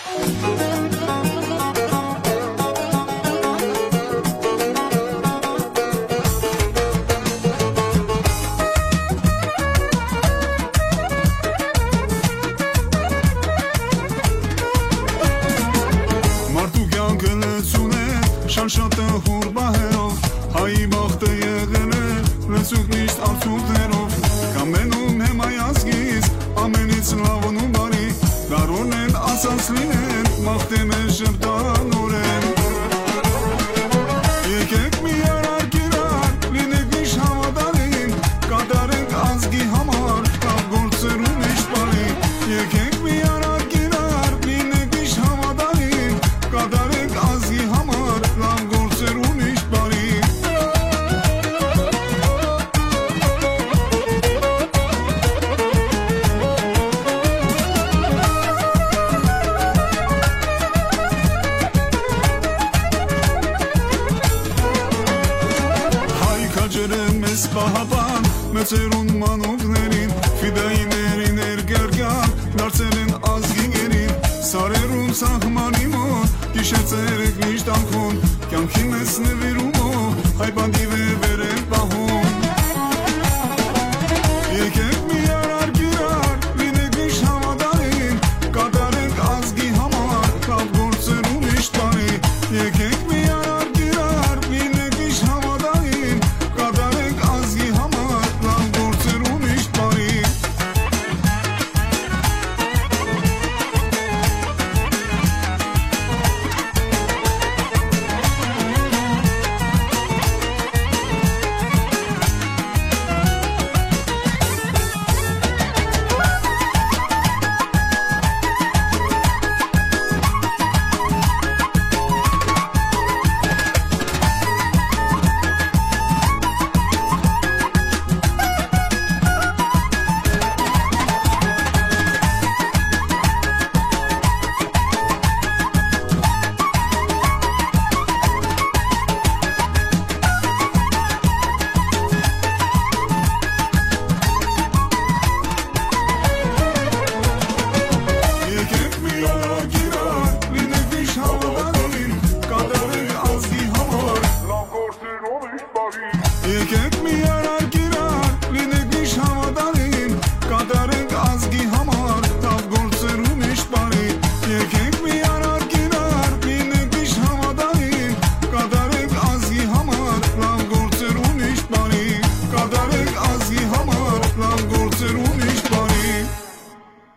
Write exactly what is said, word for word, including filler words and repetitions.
Շանշատը հուր բահերով, հայի բախտը եղել է, լեցուկ միշտ արցուկներով, կամենում եմ այ ազգիս, ամենից լավն ու բարի, դարոն են ասած լինեն, մաղթեմ են շպտանորեն, եկեք մի արար կիրար, լինեք միշտ համադարին, կատարենք ազգի համար, կավ գործեր ու միշտ բարի, եկեք մի արար կիրար, լինեք միշտ համադարին, կատարենք ազգի համար, Պահապան, մեծերուն մանուկներին, ֆիդայիներին երգերգան, դարձել են ազգիներին, սարերուն սահմանի մոտ, գիշեցերեք միշտ անքուն, կյանքի մեզ նվիրումով, հայ բանդի